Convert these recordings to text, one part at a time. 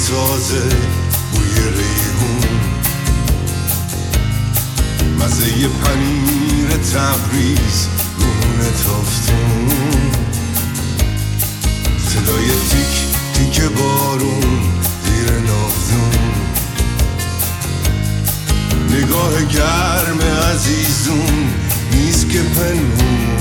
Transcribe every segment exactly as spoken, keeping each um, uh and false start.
تازه، بوی ریحون، مزه پنیر تبریز، رون تافتون، صدای تیک تیک بارون زیر نافزون، نگاه گرم عزیزون نیست که پنهون.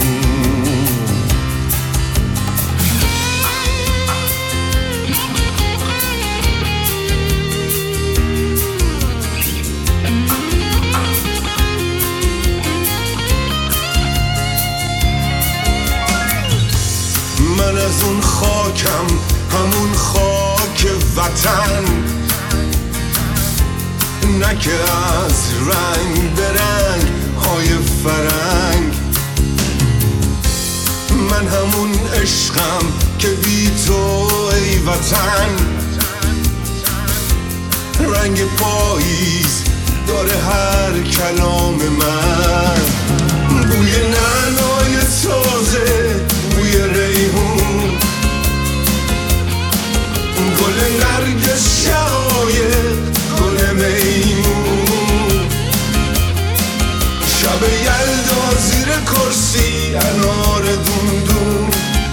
من از اون خاکم، همون خاک وطن، نه که از رنگ به رنگ های فرنگ. من همون عشقم که بی تو ای وطن، رنگ پاییز داره هر کلام من، بوی نعنای تازه، بوی ریحون، گل نرگس شقایق، گل میمون، شب یلدا زیر کرسی انار دوندون،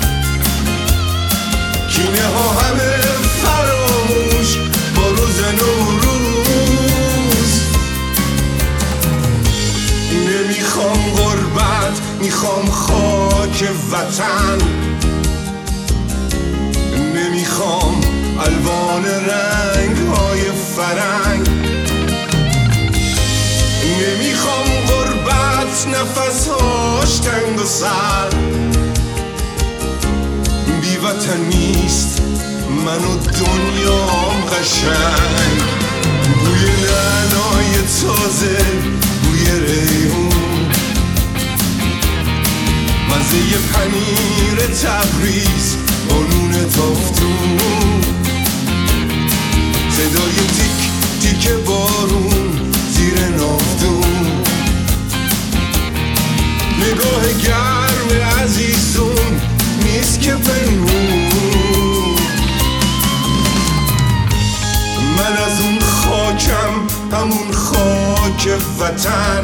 کینه ها همه فراموش با روز نوروز. نمیخوام غربت، میخوام خاک وطن، نمیخوام الوان رنگ های فرنگ، نمیخوام غربت نفسهاش تنگ و سر، بی وطن نیست من و دنیام قشنگ. بوی نعنای تازه، بوی ریحون، مزه پنیر تبریز با نون تافتون، صدای تیک تیک بارون زیر نافدون، نگاه گرم عزیزون نیست که پنهون. من از اون خاکم، همون خاک وطن،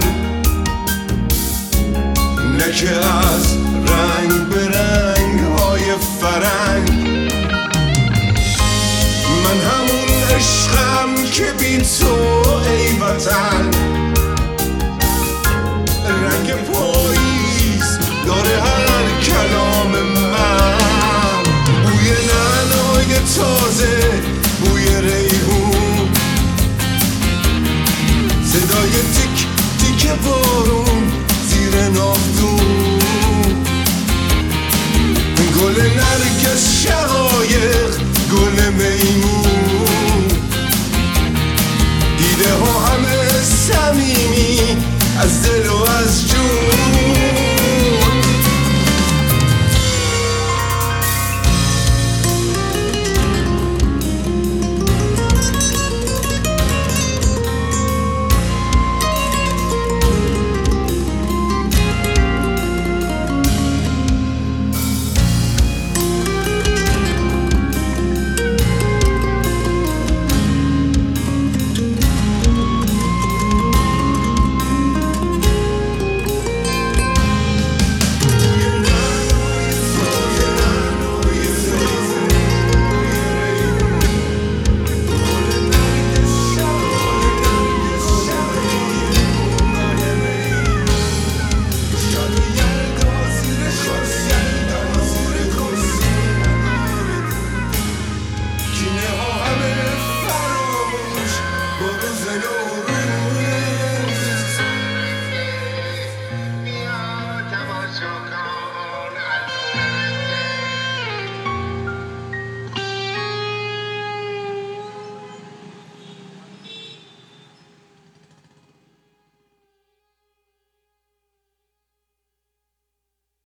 نه که از رنگ به رنگ های فرنگ. من همون عشقم که بی تو